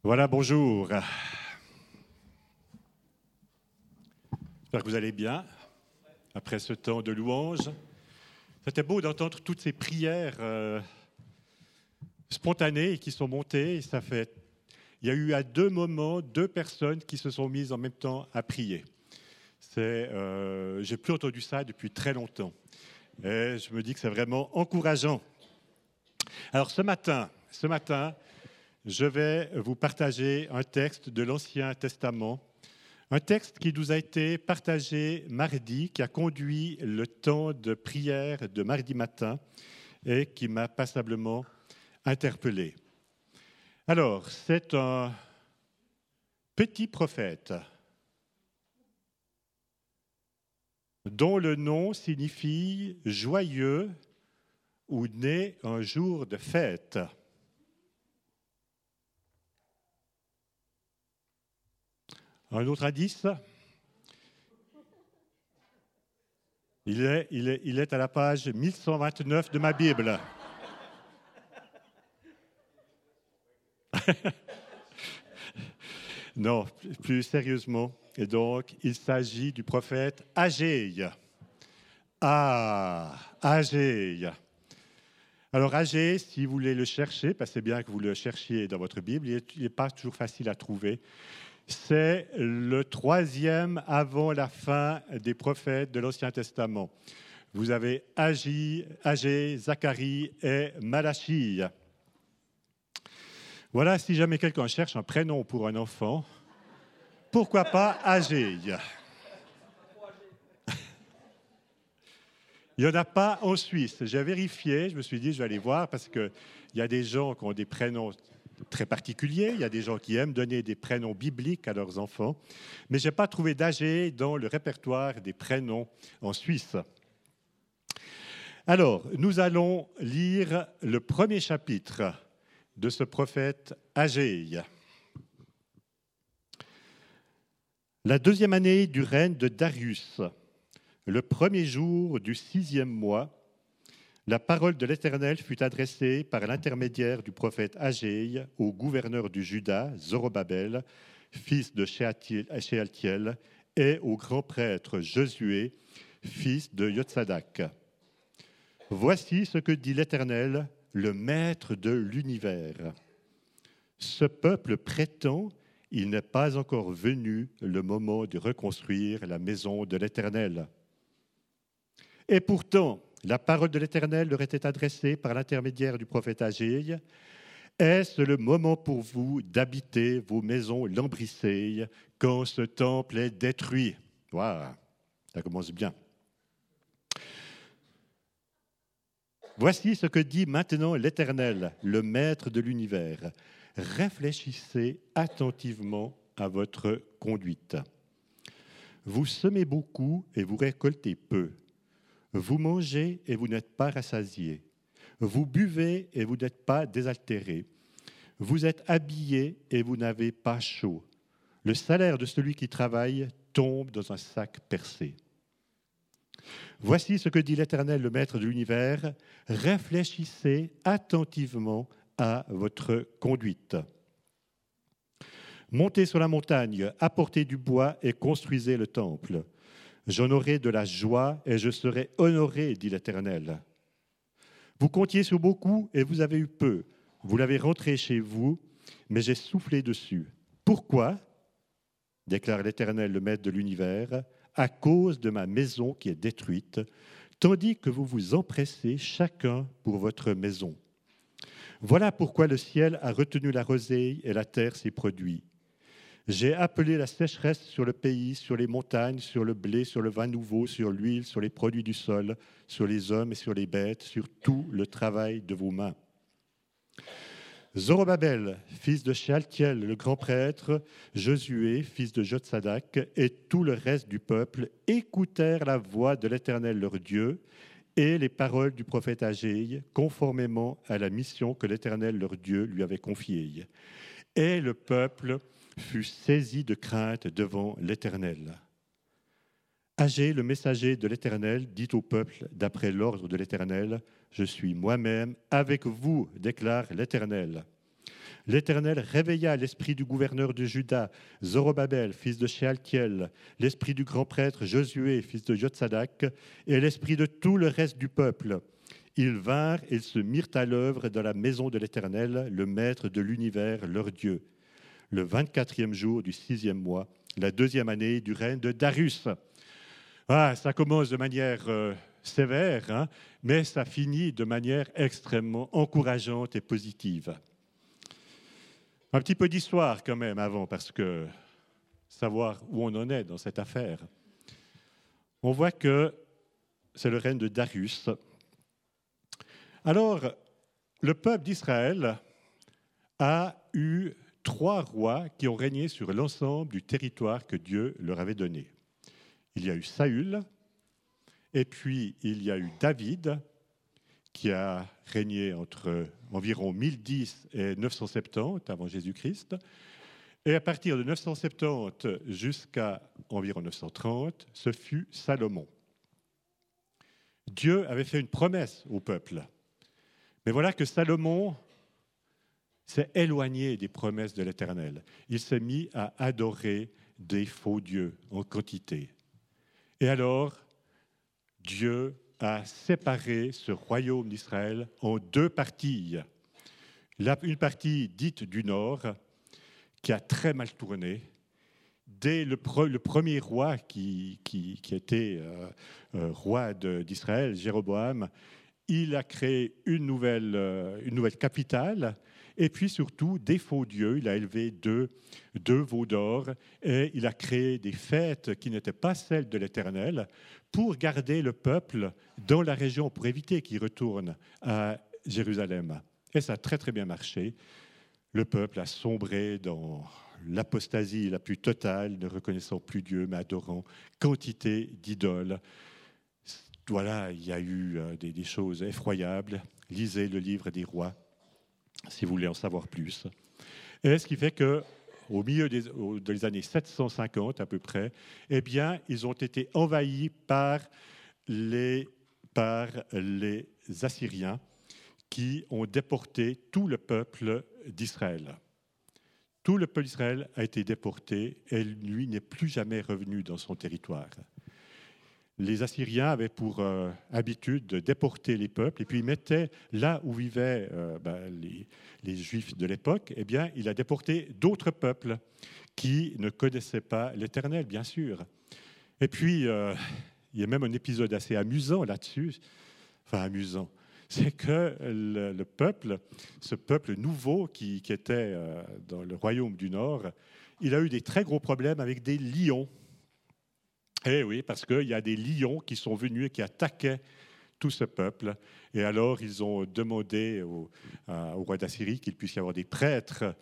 Voilà, bonjour. J'espère que vous allez bien après ce temps de louange. C'était beau d'entendre toutes ces prières spontanées qui sont montées. Il y a eu à deux moments deux personnes qui se sont mises en même temps à prier. J'ai plus entendu ça depuis très longtemps. Et je me dis que c'est vraiment encourageant. Alors ce matin, je vais vous partager un texte de l'Ancien Testament, un texte qui nous a été partagé mardi, qui a conduit le temps de prière de mardi matin et qui m'a passablement interpellé. Alors, c'est un petit prophète dont le nom signifie joyeux ou né un jour de fête. Un autre indice, il est à la page 1129 de ma Bible. Non, plus sérieusement. Et donc, il s'agit du prophète Agéï. Agéï. Alors, Agéï, si vous voulez le chercher, parce que c'est bien que vous le cherchiez dans votre Bible, il n'est pas toujours facile à trouver. C'est le troisième avant la fin des prophètes de l'Ancien Testament. Vous avez Agéï, Zacharie et Malachie. Voilà, si jamais quelqu'un cherche un prénom pour un enfant, pourquoi pas Agéï? Il n'y en a pas en Suisse. J'ai vérifié, je me suis dit, je vais aller voir, parce qu'il y a des gens qui ont des prénoms très particuliers, il y a des gens qui aiment donner des prénoms bibliques à leurs enfants, mais je n'ai pas trouvé d'Agéï dans le répertoire des prénoms en Suisse. Alors, nous allons lire le premier chapitre de ce prophète Agéï. La deuxième année du règne de Darius, le premier jour du 6e mois, la parole de l'Éternel fut adressée par l'intermédiaire du prophète Agéï au gouverneur du Juda, Zorobabel, fils de Shealtiel, et au grand prêtre Josué, fils de Yotsadak. Voici ce que dit l'Éternel, le maître de l'univers. Ce peuple prétend, il n'est pas encore venu le moment de reconstruire la maison de l'Éternel. Et pourtant, la parole de l'Éternel leur était adressée par l'intermédiaire du prophète Agéï. Est-ce le moment pour vous d'habiter vos maisons lambrissées quand ce temple est détruit? Waouh, ça commence bien. Voici ce que dit maintenant l'Éternel, le maître de l'univers. Réfléchissez attentivement à votre conduite. Vous semez beaucoup et vous récoltez peu. Vous mangez et vous n'êtes pas rassasiés. Vous buvez et vous n'êtes pas désaltérés. Vous êtes habillés et vous n'avez pas chaud. Le salaire de celui qui travaille tombe dans un sac percé. Voici ce que dit l'Éternel, le maître de l'univers. Réfléchissez attentivement à votre conduite. Montez sur la montagne, apportez du bois et construisez le temple. J'en aurai de la joie et je serai honoré, dit l'Éternel. Vous comptiez sur beaucoup et vous avez eu peu. Vous l'avez rentré chez vous, mais j'ai soufflé dessus. Pourquoi ? Déclare l'Éternel, le maître de l'univers, à cause de ma maison qui est détruite, tandis que vous vous empressez chacun pour votre maison. Voilà pourquoi le ciel a retenu la rosée et la terre s'y produit. J'ai appelé la sécheresse sur le pays, sur les montagnes, sur le blé, sur le vin nouveau, sur l'huile, sur les produits du sol, sur les hommes et sur les bêtes, sur tout le travail de vos mains. Zorobabel, fils de Shealtiel, le grand prêtre, Josué, fils de Jotsadak, et tout le reste du peuple écoutèrent la voix de l'Éternel leur Dieu et les paroles du prophète Agéï, conformément à la mission que l'Éternel leur Dieu lui avait confiée. Et le peuple fut saisi de crainte devant l'Éternel. Agéï, le messager de l'Éternel, dit au peuple, d'après l'ordre de l'Éternel, « Je suis moi-même avec vous, déclare l'Éternel. L'Éternel réveilla l'esprit du gouverneur de Juda, Zorobabel, fils de Shealtiel, l'esprit du grand prêtre Josué, fils de Jotsadak, et l'esprit de tout le reste du peuple. Ils vinrent et se mirent à l'œuvre dans la maison de l'Éternel, le maître de l'univers, leur Dieu. Le 24e jour du 6e mois, la 2e année du règne de Darius. Ça commence de manière sévère, hein, mais ça finit de manière extrêmement encourageante et positive. Un petit peu d'histoire quand même avant, parce que savoir où on en est dans cette affaire. On voit que c'est le règne de Darius. Alors, le peuple d'Israël a eu 3 rois qui ont régné sur l'ensemble du territoire que Dieu leur avait donné. Il y a eu Saül, et puis il y a eu David, qui a régné entre environ 1010 et 970 avant Jésus-Christ. Et à partir de 970 jusqu'à environ 930, ce fut Salomon. Dieu avait fait une promesse au peuple. Mais voilà que Salomon s'est éloigné des promesses de l'Éternel. Il s'est mis à adorer des faux dieux en quantité. Et alors, Dieu a séparé ce royaume d'Israël en 2 parties. Une partie dite du nord, qui a très mal tourné. Dès le premier roi qui était roi d'Israël, Jéroboam, il a créé une nouvelle capitale, et puis surtout des faux dieux. Il a élevé deux veaux d'or, et il a créé des fêtes qui n'étaient pas celles de l'Éternel, pour garder le peuple dans la région, pour éviter qu'il retourne à Jérusalem. Et ça a très très bien marché. Le peuple a sombré dans l'apostasie la plus totale, ne reconnaissant plus Dieu, mais adorant quantité d'idoles. Voilà, il y a eu des choses effroyables. Lisez le livre des rois, si vous voulez en savoir plus. Et ce qui fait qu'au milieu des années 750 à peu près, eh bien, ils ont été envahis par les Assyriens qui ont déporté tout le peuple d'Israël. Tout le peuple d'Israël a été déporté et lui n'est plus jamais revenu dans son territoire. Les Assyriens avaient pour habitude de déporter les peuples et puis ils mettaient là où vivaient les Juifs de l'époque, eh bien, il a déporté d'autres peuples qui ne connaissaient pas l'Éternel, bien sûr. Et puis, il y a même un épisode assez amusant là-dessus, enfin amusant, c'est que le peuple, ce peuple nouveau qui était dans le royaume du Nord, il a eu des très gros problèmes avec des lions. Eh oui, parce qu'il y a des lions qui sont venus et qui attaquaient tout ce peuple. Et alors, ils ont demandé au roi d'Assyrie qu'il puisse y avoir des prêtres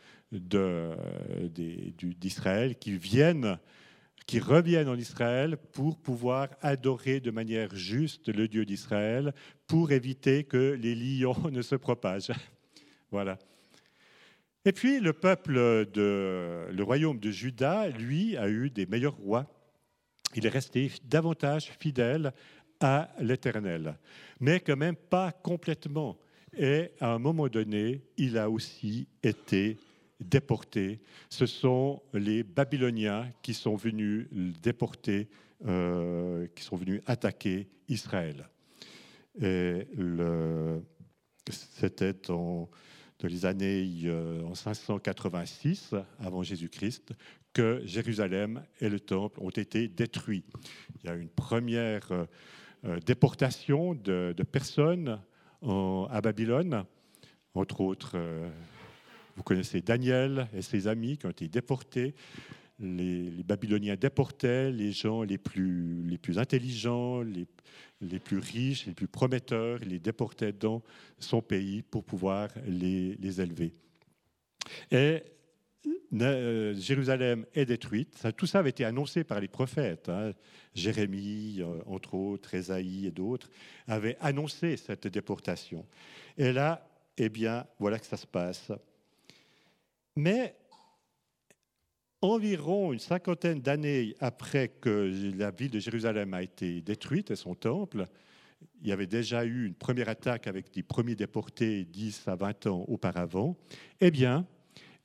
d'Israël qui reviennent en Israël pour pouvoir adorer de manière juste le Dieu d'Israël, pour éviter que les lions ne se propagent. Voilà. Et puis, le royaume de Juda, lui, a eu des meilleurs rois. Il est resté davantage fidèle à l'Éternel, mais quand même pas complètement. Et à un moment donné, il a aussi été déporté. Ce sont les Babyloniens qui sont venus déporter, qui sont venus attaquer Israël. Et c'était dans les années en 586 avant Jésus-Christ que Jérusalem et le temple ont été détruits. Il y a une première déportation de personnes à Babylone, entre autres, vous connaissez Daniel et ses amis qui ont été déportés. Les Babyloniens déportaient les gens les plus intelligents, les plus riches, les plus prometteurs, ils les déportaient dans son pays pour pouvoir les élever. Et Jérusalem est détruite. Tout ça avait été annoncé par les prophètes. Jérémie, entre autres, Ésaïe et d'autres, avaient annoncé cette déportation. Et là, eh bien, voilà que ça se passe. Mais environ une 50aine d'années après que la ville de Jérusalem a été détruite et son temple, il y avait déjà eu une première attaque avec des premiers déportés 10 à 20 ans auparavant, eh bien,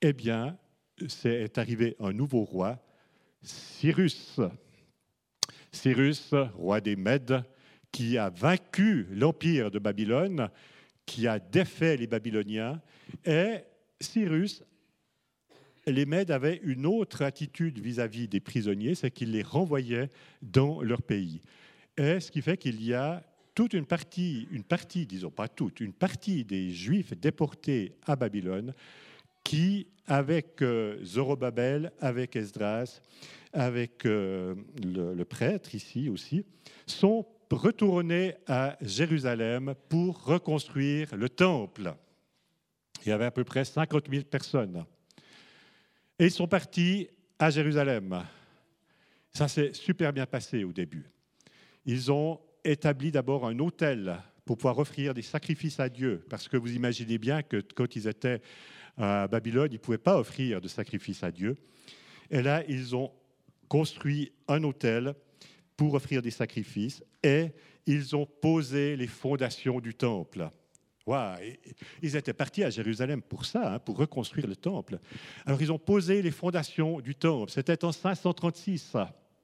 eh bien, c'est arrivé un nouveau roi, Cyrus. Cyrus, roi des Mèdes, qui a vaincu l'empire de Babylone, qui a défait les Babyloniens. Et Cyrus, les Mèdes avaient une autre attitude vis-à-vis des prisonniers, c'est qu'ils les renvoyaient dans leur pays. Et ce qui fait qu'il y a toute une partie, disons pas toute, une partie des Juifs déportés à Babylone qui, avec Zorobabel, avec Esdras, avec le prêtre ici aussi, sont retournés à Jérusalem pour reconstruire le temple. Il y avait à peu près 50 000 personnes. Et ils sont partis à Jérusalem. Ça s'est super bien passé au début. Ils ont établi d'abord un autel pour pouvoir offrir des sacrifices à Dieu, parce que vous imaginez bien que quand ils étaient à Babylone, ils ne pouvaient pas offrir de sacrifices à Dieu. Et là, ils ont construit un autel pour offrir des sacrifices et ils ont posé les fondations du temple. Wow. Ils étaient partis à Jérusalem pour ça, pour reconstruire le temple. Alors, ils ont posé les fondations du temple. C'était en 536,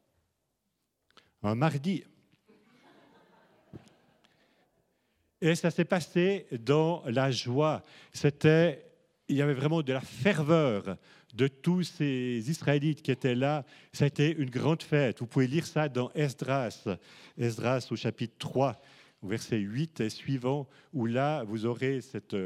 un mardi. Et ça s'est passé dans la joie. Il y avait vraiment de la ferveur de tous ces Israélites qui étaient là. Ça a été une grande fête. Vous pouvez lire ça dans Esdras au chapitre 3, au verset 8 et suivant, où là, vous aurez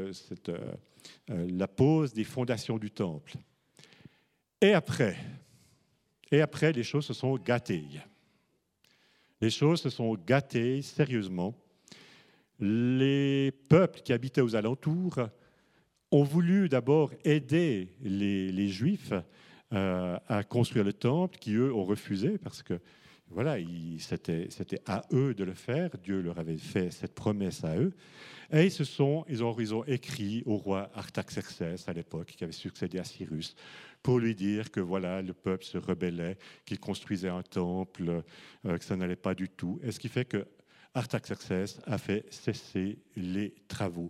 la pose des fondations du temple. Et après, les choses se sont gâtées. Les choses se sont gâtées sérieusement. Les peuples qui habitaient aux alentours ont voulu d'abord aider les Juifs à construire le temple, qui eux ont refusé parce que voilà, c'était à eux de le faire. Dieu leur avait fait cette promesse à eux. Et ils ont écrit au roi Artaxerxès à l'époque, qui avait succédé à Cyrus, pour lui dire que voilà, le peuple se rebellait, qu'il construisait un temple, que ça n'allait pas du tout. Et ce qui fait que Artaxerxès a fait cesser les travaux.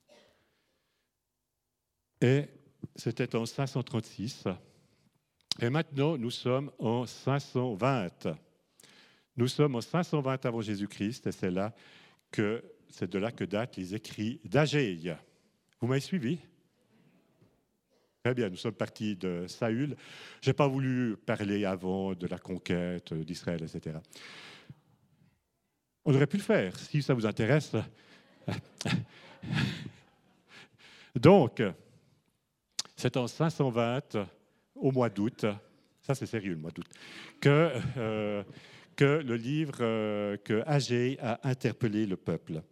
Et c'était en 536. Et maintenant, nous sommes en 520. Nous sommes en 520 avant Jésus-Christ, et c'est de là que datent les écrits d'Agéi. Vous m'avez suivi? Très bien, nous sommes partis de Saül. Je n'ai pas voulu parler avant de la conquête d'Israël, etc. On aurait pu le faire, si ça vous intéresse. Donc, c'est en 520, au mois d'août, ça c'est sérieux le mois d'août, que le livre que Agéi a interpellé le peuple.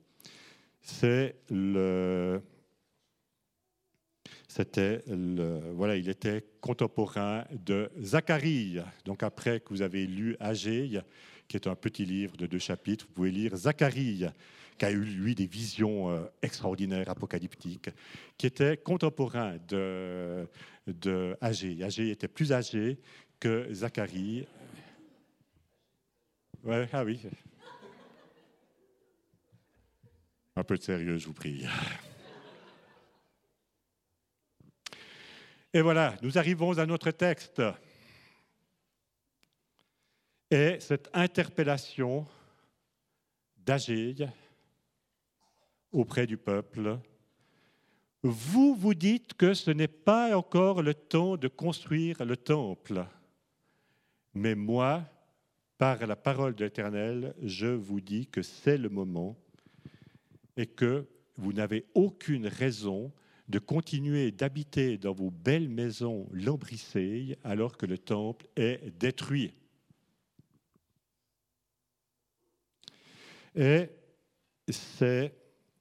Il était contemporain de Zacharie. Donc après que vous avez lu Agéi, qui est un petit livre de 2 chapitres, vous pouvez lire Zacharie, qui a eu, lui, des visions extraordinaires, apocalyptiques, qui était contemporain de Agéi. Agéi était plus âgé que Zacharie. Ouais, ah oui. Un peu de sérieux, je vous prie. Et voilà, nous arrivons à notre texte. Et cette interpellation d'Agéi auprès du peuple, vous vous dites que ce n'est pas encore le temps de construire le temple, mais moi, par la parole de l'Éternel, je vous dis que c'est le moment et que vous n'avez aucune raison de continuer d'habiter dans vos belles maisons lambrissées alors que le temple est détruit. Et c'est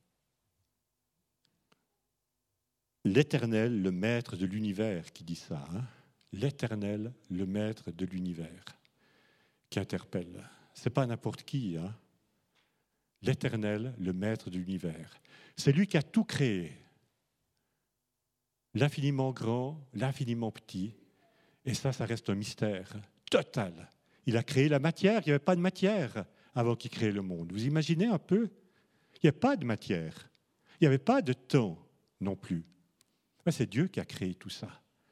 l'Éternel, le maître de l'univers, qui dit ça. L'Éternel, le maître de l'univers, qui interpelle. Ce n'est pas n'importe qui. L'Éternel, le maître de l'univers. C'est lui qui a tout créé. L'infiniment grand, l'infiniment petit. Et ça reste un mystère total. Il a créé la matière, il n'y avait pas de matière avant qu'il crée le monde. Vous imaginez un peu? Il n'y a pas de matière. Il n'y avait pas de temps non plus. C'est Dieu qui a créé tout ça.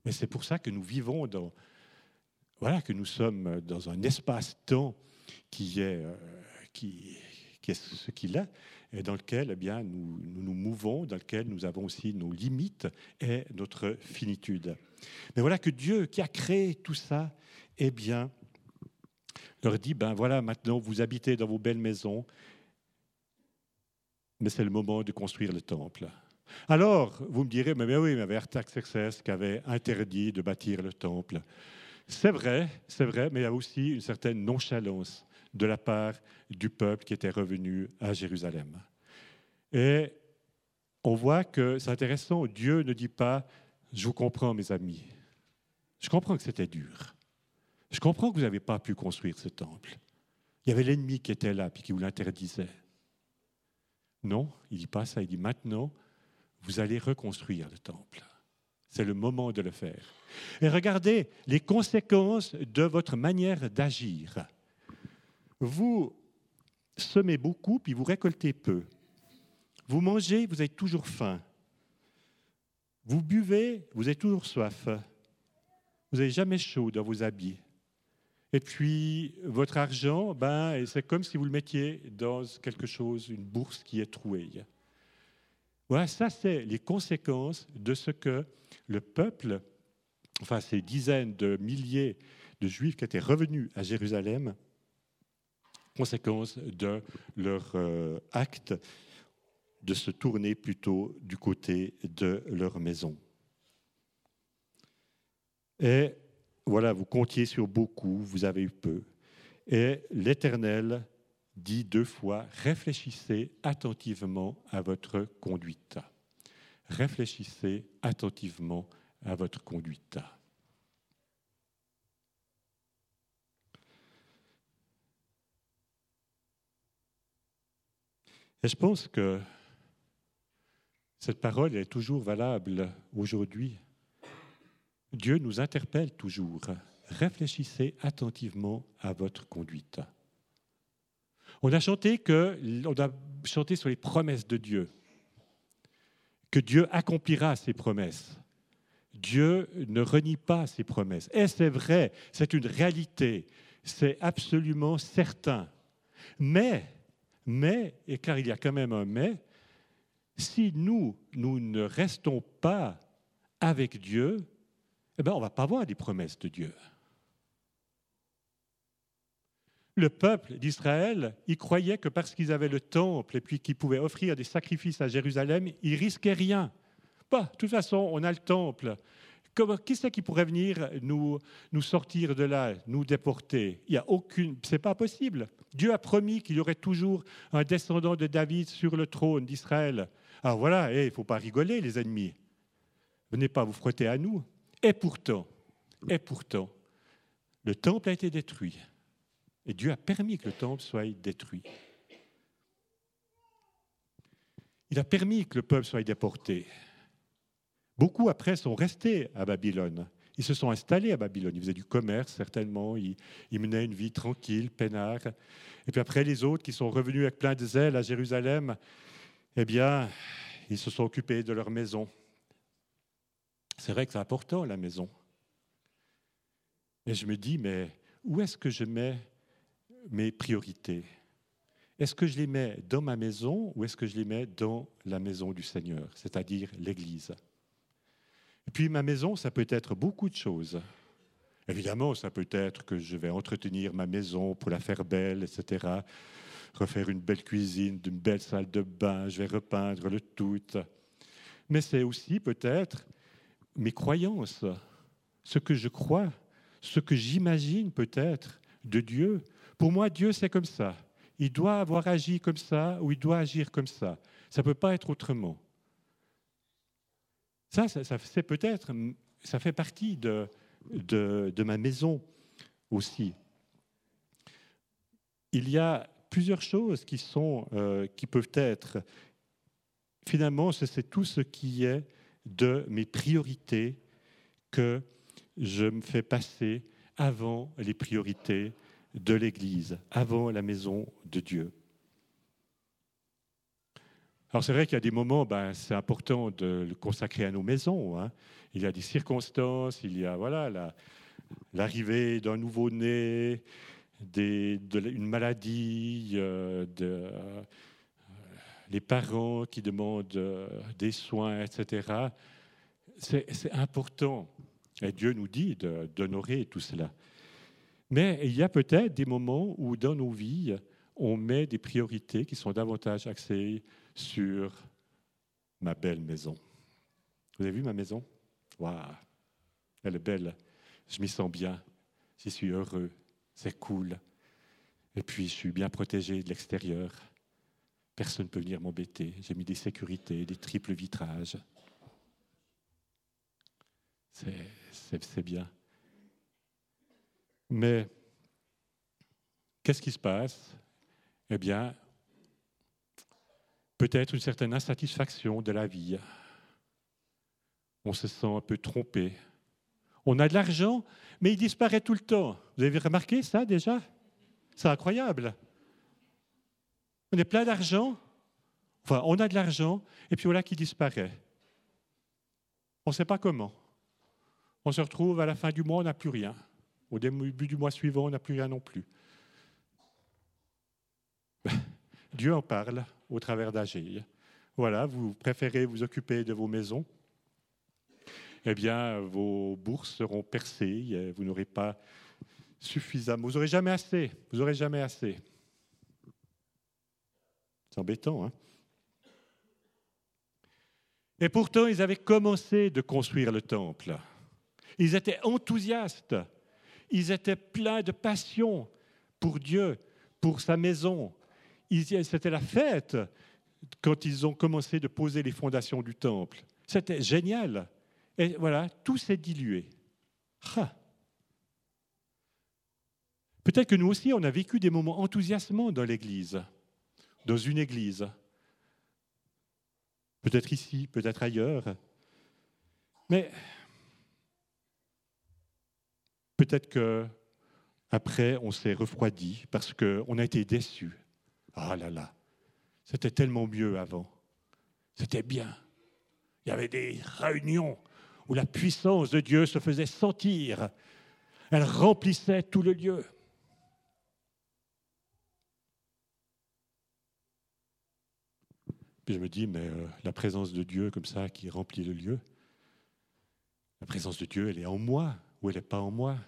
Mais c'est pour ça que nous vivons que nous sommes dans un espace-temps qui est ce qu'il est, et dans lequel nous mouvons, dans lequel nous avons aussi nos limites et notre finitude. Mais voilà que Dieu, qui a créé tout ça, leur dit, maintenant vous habitez dans vos belles maisons, mais c'est le moment de construire le temple. Alors, vous me direz, mais oui, mais Artaxerxès qui avait interdit de bâtir le temple. C'est vrai, mais il y a aussi une certaine nonchalance de la part du peuple qui était revenu à Jérusalem. Et on voit que c'est intéressant, Dieu ne dit pas « Je vous comprends, mes amis. Je comprends que c'était dur. Je comprends que vous n'avez pas pu construire ce temple. Il y avait l'ennemi qui était là et qui vous l'interdisait. » Non, il ne dit pas ça, il dit « Maintenant, vous allez reconstruire le temple. C'est le moment de le faire. Et regardez les conséquences de votre manière d'agir. Vous semez beaucoup, puis vous récoltez peu. Vous mangez, vous avez toujours faim. Vous buvez, vous avez toujours soif. Vous n'avez jamais chaud dans vos habits. Et puis, votre argent, c'est comme si vous le mettiez dans quelque chose, une bourse qui est trouée. Voilà, ça, c'est les conséquences de ce que le peuple, ces dizaines de milliers de Juifs qui étaient revenus à Jérusalem, conséquence de leur acte de se tourner plutôt du côté de leur maison. Et voilà, vous comptiez sur beaucoup, vous avez eu peu. Et l'Éternel dit 2 fois, réfléchissez attentivement à votre conduite. Réfléchissez attentivement à votre conduite. Et je pense que cette parole est toujours valable aujourd'hui. Dieu nous interpelle toujours. Réfléchissez attentivement à votre conduite. On a chanté sur les promesses de Dieu, que Dieu accomplira ses promesses. Dieu ne renie pas ses promesses. Et c'est vrai, c'est une réalité, c'est absolument certain. Mais, et car il y a quand même un mais, si nous ne restons pas avec Dieu, on ne va pas voir les promesses de Dieu. Le peuple d'Israël, il croyait que parce qu'ils avaient le temple et puis qu'ils pouvaient offrir des sacrifices à Jérusalem, ils risquaient rien. De toute façon, on a le temple. Qui c'est qui pourrait venir nous sortir de là, nous déporter? Il y a aucune, c'est pas possible. Dieu a promis qu'il y aurait toujours un descendant de David sur le trône d'Israël. Alors voilà, il ne faut pas rigoler, les ennemis. Venez pas vous frotter à nous. Et pourtant, le temple a été détruit. Et Dieu a permis que le temple soit détruit. Il a permis que le peuple soit déporté. Beaucoup après sont restés à Babylone. Ils se sont installés à Babylone. Ils faisaient du commerce, certainement. Ils menaient une vie tranquille, peinard. Et puis après, les autres qui sont revenus avec plein de zèle à Jérusalem, ils se sont occupés de leur maison. C'est vrai que c'est important, la maison. Et je me dis, mais où est-ce que je mets mes priorités? Est-ce que je les mets dans ma maison ou est-ce que je les mets dans la maison du Seigneur, c'est-à-dire l'Église? Et puis ma maison, ça peut être beaucoup de choses. Évidemment, ça peut être que je vais entretenir ma maison pour la faire belle, etc. Refaire une belle cuisine, une belle salle de bain, je vais repeindre le tout. Mais c'est aussi peut-être mes croyances, ce que je crois, ce que j'imagine peut-être de Dieu. Pour moi, Dieu, c'est comme ça. Il doit avoir agi comme ça ou il doit agir comme ça. Ça ne peut pas être autrement. Ça c'est peut-être, ça fait partie de ma maison aussi. Il y a plusieurs choses qui peuvent être. Finalement, c'est tout ce qui est de mes priorités que je me fais passer avant les priorités de l'Église, avant la maison de Dieu. Alors c'est vrai qu'il y a des moments, c'est important de le consacrer à nos maisons, hein. Il y a des circonstances, il y a l'arrivée d'un nouveau-né, une maladie, les parents qui demandent des soins, etc. C'est important. Et Dieu nous dit d'honorer tout cela. Mais il y a peut-être des moments où dans nos vies, on met des priorités qui sont davantage axées sur ma belle maison. Vous avez vu ma maison? Waouh, elle est belle. Je m'y sens bien. J'y suis heureux. C'est cool. Et puis, je suis bien protégé de l'extérieur. Personne ne peut venir m'embêter. J'ai mis des sécurités, des triples vitrages. C'est bien. Mais qu'est-ce qui se passe? Eh bien, peut-être une certaine insatisfaction de la vie. On se sent un peu trompé. On a de l'argent, mais il disparaît tout le temps. Vous avez remarqué ça déjà? C'est incroyable. On est plein d'argent, enfin, on a de l'argent, et puis voilà qu'il disparaît. On ne sait pas comment. On se retrouve à la fin du mois, on n'a plus rien. Au début du mois suivant, on n'a plus rien non plus. Dieu en parle au travers d'Agée. Voilà, vous préférez vous occuper de vos maisons, eh bien, vos bourses seront percées, vous n'aurez pas suffisamment, vous n'aurez jamais assez, vous n'aurez jamais assez. C'est embêtant, hein? Et pourtant, ils avaient commencé de construire le temple. Ils étaient enthousiastes, ils étaient pleins de passion pour Dieu, pour sa maison. C'était la fête quand ils ont commencé de poser les fondations du temple. C'était génial. Et voilà, tout s'est dilué. Peut-être que nous aussi, on a vécu des moments enthousiasmants dans l'Église, dans une Église. Peut-être ici, peut-être ailleurs. Mais peut-être qu'après, on s'est refroidi parce qu'on a été déçus. Ah là là, c'était tellement mieux avant. C'était bien. Il y avait des réunions où la puissance de Dieu se faisait sentir. Elle remplissait tout le lieu. Puis je me dis, mais la présence de Dieu comme ça qui remplit le lieu, la présence de Dieu, elle est en moi ou elle n'est pas en moi?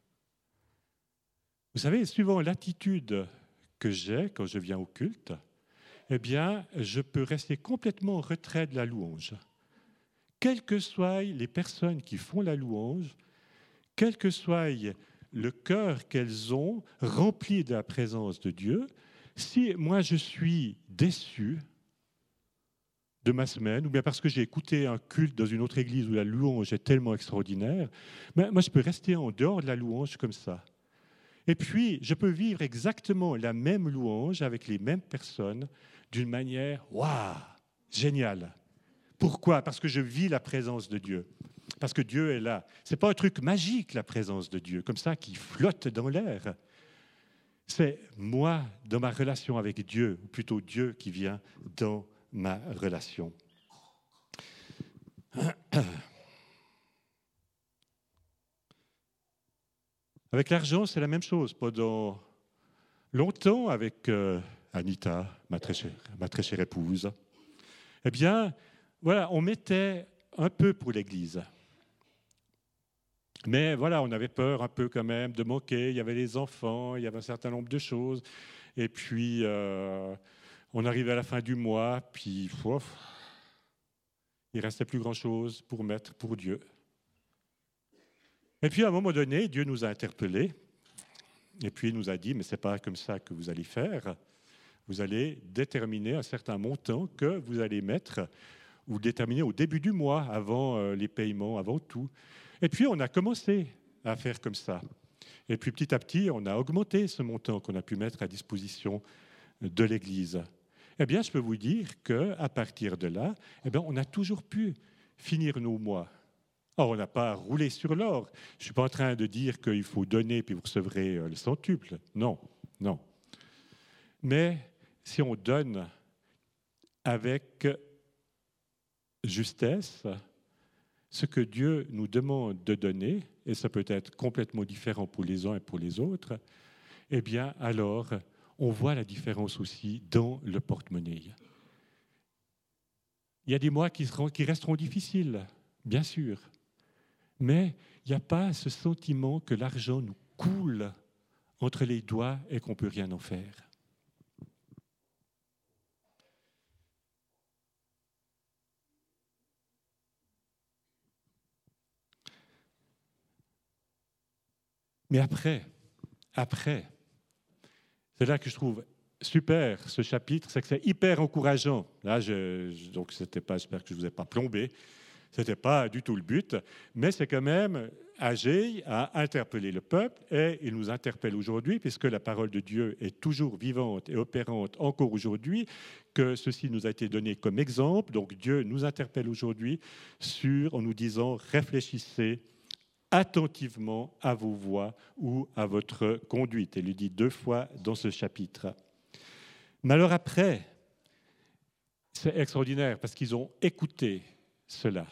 Vous savez, suivant l'attitude que j'ai quand je viens au culte, eh bien, je peux rester complètement en retrait de la louange. Quelles que soient les personnes qui font la louange, quel que soit le cœur qu'elles ont rempli de la présence de Dieu, si moi je suis déçu de ma semaine, ou bien parce que j'ai écouté un culte dans une autre église où la louange est tellement extraordinaire, mais moi je peux rester en dehors de la louange comme ça. Et puis, je peux vivre exactement la même louange avec les mêmes personnes d'une manière, waouh, géniale. Pourquoi? Parce que je vis la présence de Dieu. Parce que Dieu est là. Ce n'est pas un truc magique, la présence de Dieu, comme ça, qui flotte dans l'air. C'est moi, dans ma relation avec Dieu, ou plutôt Dieu qui vient dans ma relation. Avec l'argent, c'est la même chose. Pendant longtemps, avec Anita, ma très chère épouse, eh bien, voilà, on mettait un peu pour l'Église. Mais voilà, on avait peur un peu quand même de manquer. Il y avait les enfants, il y avait un certain nombre de choses. Et puis, on arrivait à la fin du mois, puis il ne restait plus grand-chose pour mettre pour Dieu. Et puis, à un moment donné, Dieu nous a interpellés. Et puis, il nous a dit, mais ce n'est pas comme ça que vous allez faire. Vous allez déterminer un certain montant que vous allez mettre, ou déterminer au début du mois, avant les paiements, avant tout. Et puis, on a commencé à faire comme ça. Et puis, petit à petit, on a augmenté ce montant qu'on a pu mettre à disposition de l'Église. Eh bien, je peux vous dire qu'à partir de là, eh bien, on a toujours pu finir nos mois. Or, on n'a pas roulé sur l'or. Je ne suis pas en train de dire qu'il faut donner puis vous recevrez le centuple. Non, non. Mais si on donne avec justesse ce que Dieu nous demande de donner, et ça peut être complètement différent pour les uns et pour les autres, eh bien alors on voit la différence aussi dans le porte-monnaie. Il y a des mois qui resteront difficiles, bien sûr, mais il n'y a pas ce sentiment que l'argent nous coule entre les doigts et qu'on ne peut rien en faire. Mais après, c'est là que je trouve super ce chapitre, c'est que c'est hyper encourageant. Là, donc c'était pas, j'espère que je ne vous ai pas plombé, c'était pas du tout le but, mais c'est quand même Agéi a interpellé le peuple et il nous interpelle aujourd'hui, puisque la parole de Dieu est toujours vivante et opérante encore aujourd'hui, que ceci nous a été donné comme exemple. Donc Dieu nous interpelle aujourd'hui en nous disant réfléchissez attentivement à vos voies ou à votre conduite. Il le dit 2 fois dans ce chapitre. Mais alors après, c'est extraordinaire parce qu'ils ont écouté cela.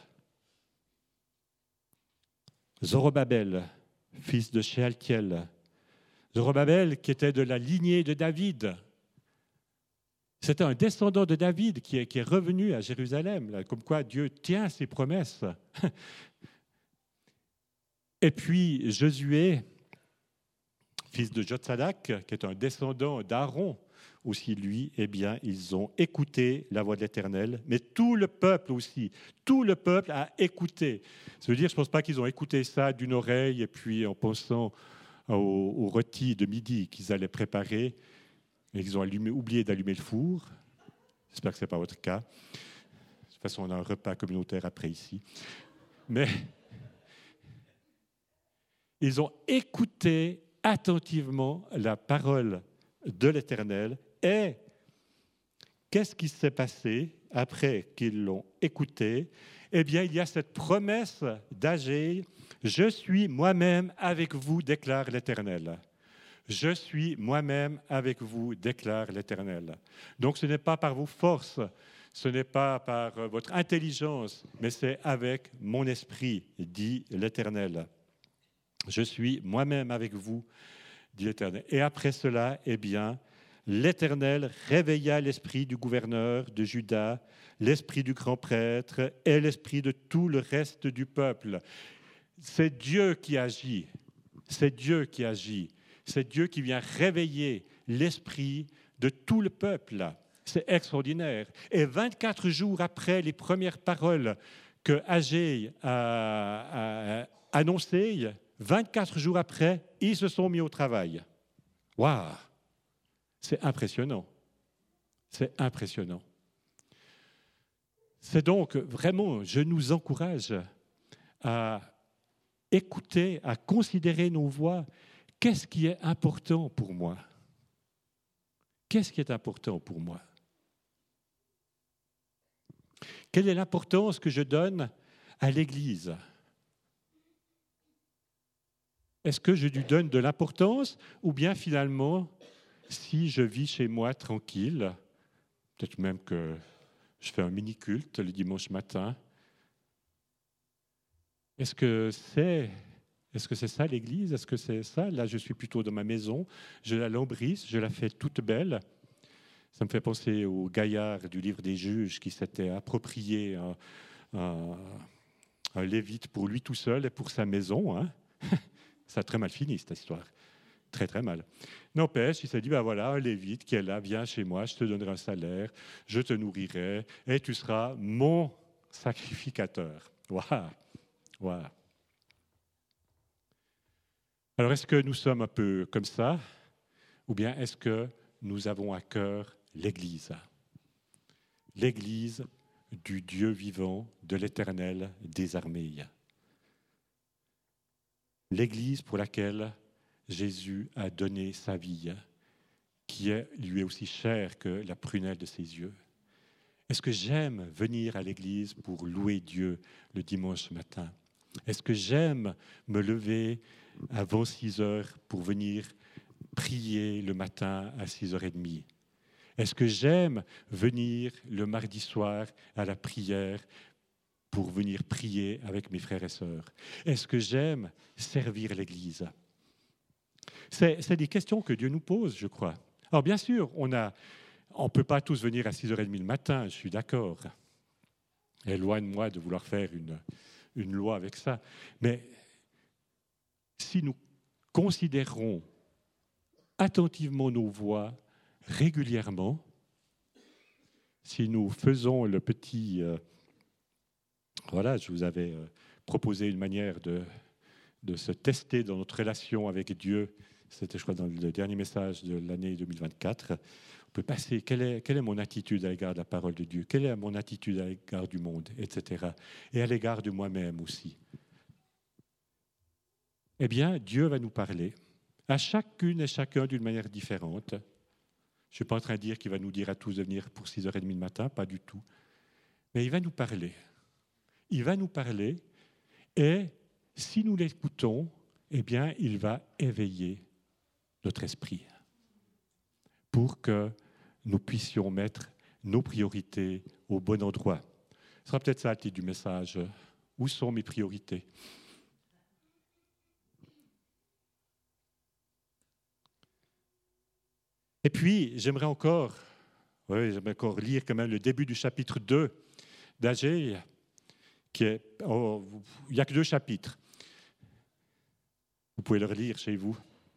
Zorobabel, fils de Shealtiel. Zorobabel qui était de la lignée de David. C'était un descendant de David qui est revenu à Jérusalem, là, comme quoi Dieu tient ses promesses. Et puis Josué, fils de Jotsadak, qui est un descendant d'Aaron, aussi lui, eh bien, ils ont écouté la voix de l'Éternel, mais tout le peuple aussi, tout le peuple a écouté. Ça veut dire, je ne pense pas qu'ils ont écouté ça d'une oreille et puis en pensant au rôti de midi qu'ils allaient préparer et qu'ils ont oublié d'allumer le four. J'espère que ce n'est pas votre cas. De toute façon, on a un repas communautaire après ici. Mais ils ont écouté attentivement la parole de l'Éternel. Et qu'est-ce qui s'est passé après qu'ils l'ont écouté? Eh bien, il y a cette promesse d'Agéi. Je suis moi-même avec vous, déclare l'Éternel. Je suis moi-même avec vous, déclare l'Éternel. Donc, ce n'est pas par vos forces, ce n'est pas par votre intelligence, mais c'est avec mon esprit, dit l'Éternel. Je suis moi-même avec vous, dit l'Éternel. Et après cela, eh bien, l'Éternel réveilla l'esprit du gouverneur de Juda, l'esprit du grand prêtre et l'esprit de tout le reste du peuple. C'est Dieu qui agit. C'est Dieu qui agit. C'est Dieu qui vient réveiller l'esprit de tout le peuple. C'est extraordinaire. Et 24 jours après les premières paroles que Agéi a annoncées, 24 jours après, ils se sont mis au travail. Waouh! C'est impressionnant. C'est impressionnant. C'est donc vraiment, je nous encourage à écouter, à considérer nos voix. Qu'est-ce qui est important pour moi? Qu'est-ce qui est important pour moi? Quelle est l'importance que je donne à l'Église? Est-ce que je lui donne de l'importance ou bien finalement, si je vis chez moi tranquille, peut-être même que je fais un mini-culte le dimanche matin, est-ce que c'est ça l'Église? Est-ce que c'est ça? Là, je suis plutôt dans ma maison, je la lambrisse, je la fais toute belle. Ça me fait penser au gaillard du livre des Juges qui s'était approprié un lévite pour lui tout seul et pour sa maison. Hein. Ça a très mal fini, cette histoire. Très, très mal. N'empêche, il s'est dit, ben voilà, un lévite qui est là, viens chez moi, je te donnerai un salaire, je te nourrirai, et tu seras mon sacrificateur. Waouh! Waouh! Alors, est-ce que nous sommes un peu comme ça, ou bien est-ce que nous avons à cœur l'Église? L'Église du Dieu vivant, de l'Éternel des armées. L'Église pour laquelle Jésus a donné sa vie, qui lui est aussi chère que la prunelle de ses yeux. Est-ce que j'aime venir à l'Église pour louer Dieu le dimanche matin? Est-ce que j'aime me lever avant 6 heures pour venir prier le matin à 6h30? Est-ce que j'aime venir le mardi soir à la prière pour venir prier avec mes frères et sœurs? Est-ce que j'aime servir l'Église? C'est des questions que Dieu nous pose, je crois. Alors bien sûr, on ne peut pas tous venir à 6h30 le matin, je suis d'accord. Et loin de moi de vouloir faire une loi avec ça. Mais si nous considérons attentivement nos voix régulièrement, si nous faisons le petit... voilà, je vous avais proposé une manière de se tester dans notre relation avec Dieu. C'était, je crois, dans le dernier message de l'année 2024. On peut passer, quelle est mon attitude à l'égard de la parole de Dieu? Quelle est mon attitude à l'égard du monde, etc. Et à l'égard de moi-même aussi. Eh bien, Dieu va nous parler à chacune et chacun d'une manière différente. Je ne suis pas en train de dire qu'il va nous dire à tous de venir pour 6h30 le matin, pas du tout. Mais il va nous parler. Il va nous parler et si nous l'écoutons, eh bien, il va éveiller notre esprit pour que nous puissions mettre nos priorités au bon endroit. Ce sera peut-être ça le titre du message. Où sont mes priorités? Et puis, j'aimerais encore lire quand même le début du chapitre 2 d'Agée, il n'y a que 2 chapitres. Vous pouvez le relire chez vous.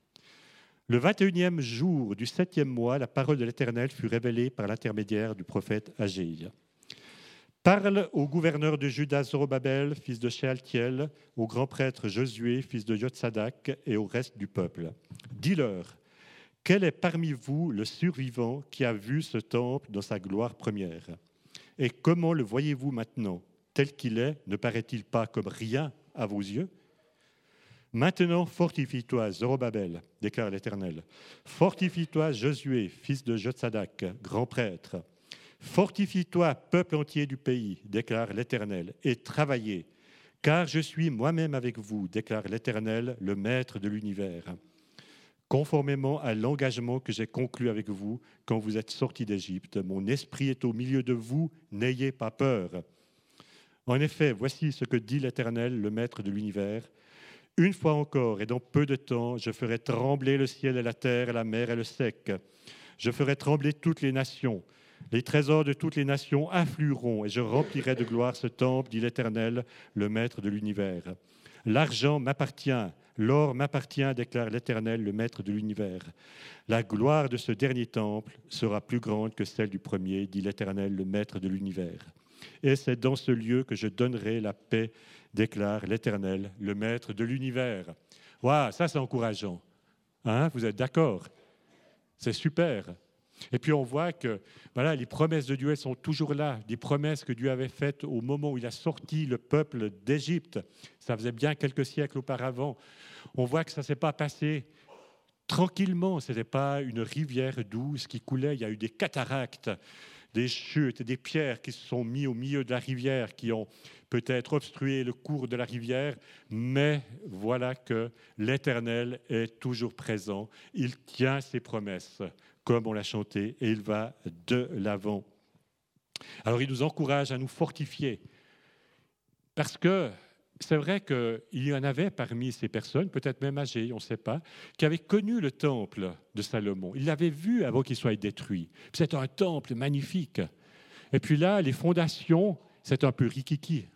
Le 21e jour du 7e mois, la parole de l'Éternel fut révélée par l'intermédiaire du prophète Agée. Parle au gouverneur de Juda Zorobabel, fils de Shealtiel, au grand prêtre Josué, fils de Jotsadak, et au reste du peuple. Dis-leur, quel est parmi vous le survivant qui a vu ce temple dans sa gloire première? Et comment le voyez-vous maintenant? Tel qu'il est, ne paraît-il pas comme rien à vos yeux? Maintenant, fortifie-toi, Zorobabel, déclare l'Éternel. Fortifie-toi, Josué, fils de Jotsadak, grand prêtre. Fortifie-toi, peuple entier du pays, déclare l'Éternel, et travaillez, car je suis moi-même avec vous, déclare l'Éternel, le Maître de l'univers. Conformément à l'engagement que j'ai conclu avec vous quand vous êtes sortis d'Égypte, mon esprit est au milieu de vous, n'ayez pas peur. En effet, voici ce que dit l'Éternel, le Maître de l'univers. Une fois encore, et dans peu de temps, je ferai trembler le ciel et la terre, la mer et le sec. Je ferai trembler toutes les nations. Les trésors de toutes les nations afflueront, et je remplirai de gloire ce temple, dit l'Éternel, le Maître de l'univers. L'argent m'appartient, l'or m'appartient, déclare l'Éternel, le Maître de l'univers. La gloire de ce dernier temple sera plus grande que celle du premier, dit l'Éternel, le Maître de l'univers. Et c'est dans ce lieu que je donnerai la paix, déclare l'Éternel, le Maître de l'univers. Waouh, ça c'est encourageant. Hein, vous êtes d'accord? C'est super. Et puis on voit que voilà, les promesses de Dieu, elles sont toujours là. Des promesses que Dieu avait faites au moment où il a sorti le peuple d'Égypte. Ça faisait bien quelques siècles auparavant. On voit que ça ne s'est pas passé tranquillement. Ce n'était pas une rivière douce qui coulait. Il y a eu des cataractes, des chutes, des pierres qui se sont mises au milieu de la rivière, qui ont peut-être obstrué le cours de la rivière, mais voilà que l'Éternel est toujours présent. Il tient ses promesses, comme on l'a chanté, et il va de l'avant. Alors il nous encourage à nous fortifier, parce que c'est vrai qu'il y en avait parmi ces personnes, peut-être même âgées, on ne sait pas, qui avaient connu le temple de Salomon. Ils l'avaient vu avant qu'il soit détruit. C'était un temple magnifique. Et puis là, les fondations, c'est un peu rikiki.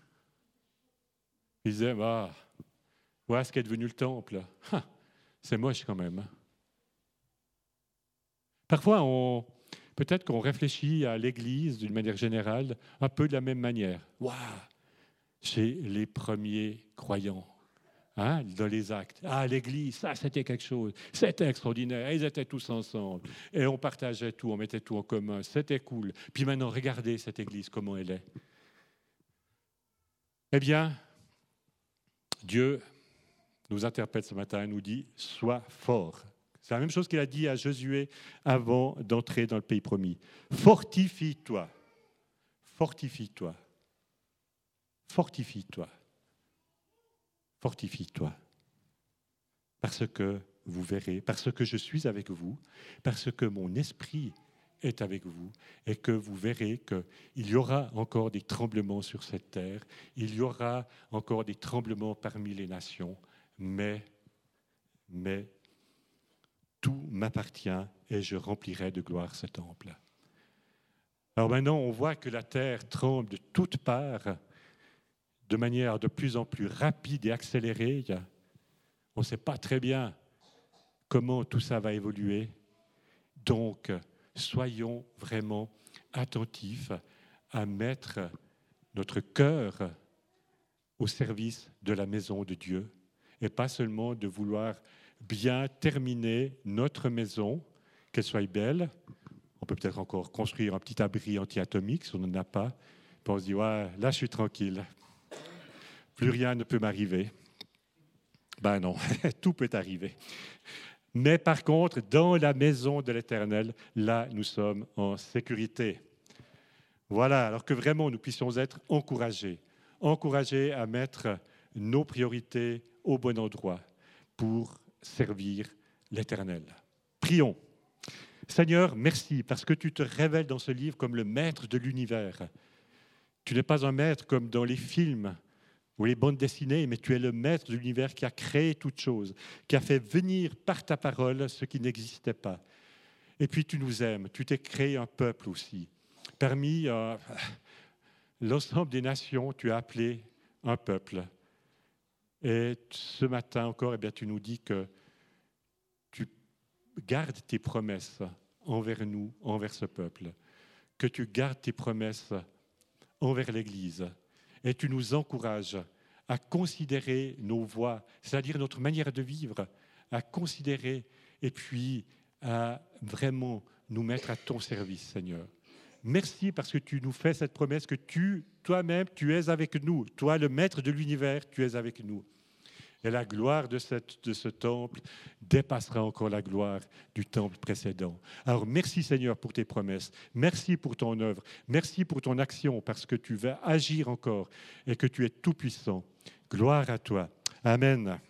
Ils disaient, voilà ce qu'est devenu le temple. C'est moche quand même. Parfois, peut-être qu'on réfléchit à l'Église d'une manière générale un peu de la même manière. Waouh, chez les premiers croyants, dans les actes. L'Église, ça c'était quelque chose. C'était extraordinaire. Ils étaient tous ensemble. Et on partageait tout, on mettait tout en commun. C'était cool. Puis maintenant, regardez cette Église, comment elle est. Eh bien, Dieu nous interpelle ce matin et nous dit « Sois fort ». C'est la même chose qu'il a dit à Josué avant d'entrer dans le pays promis. Fortifie-toi, fortifie-toi, fortifie-toi, fortifie-toi. Parce que vous verrez, parce que je suis avec vous, parce que mon esprit est avec vous et que vous verrez qu'il y aura encore des tremblements sur cette terre, il y aura encore des tremblements parmi les nations, mais tout m'appartient et je remplirai de gloire ce temple. Alors maintenant, on voit que la terre tremble de toutes parts, de manière de plus en plus rapide et accélérée. On ne sait pas très bien comment tout ça va évoluer. Donc, soyons vraiment attentifs à mettre notre cœur au service de la maison de Dieu et pas seulement de vouloir bien terminer notre maison, qu'elle soit belle. On peut peut-être encore construire un petit abri anti-atomique si on n'en a pas. Puis on se dit, ouais, là je suis tranquille, plus rien ne peut m'arriver. Ben non, tout peut arriver. Mais par contre, dans la maison de l'Éternel, là, nous sommes en sécurité. Voilà, alors que vraiment nous puissions être encouragés à mettre nos priorités au bon endroit pour servir l'Éternel. Prions. Seigneur, merci parce que tu te révèles dans ce livre comme le maître de l'univers. Tu n'es pas un maître comme dans les films ou les bandes dessinées, mais tu es le maître de l'univers qui a créé toutes choses, qui a fait venir par ta parole ce qui n'existait pas. Et puis tu nous aimes, tu t'es créé un peuple aussi. Parmi l'ensemble des nations, tu as appelé un peuple. Et ce matin encore, eh bien, tu nous dis que tu gardes tes promesses envers nous, envers ce peuple, que tu gardes tes promesses envers l'Église. Et tu nous encourages à considérer nos voies, c'est-à-dire notre manière de vivre, à considérer et puis à vraiment nous mettre à ton service, Seigneur. Merci parce que tu nous fais cette promesse que toi-même, tu es avec nous. Toi, le maître de l'univers, tu es avec nous. Et la gloire de ce temple dépassera encore la gloire du temple précédent. Alors merci Seigneur pour tes promesses, merci pour ton œuvre, merci pour ton action parce que tu vas agir encore et que tu es tout puissant. Gloire à toi. Amen.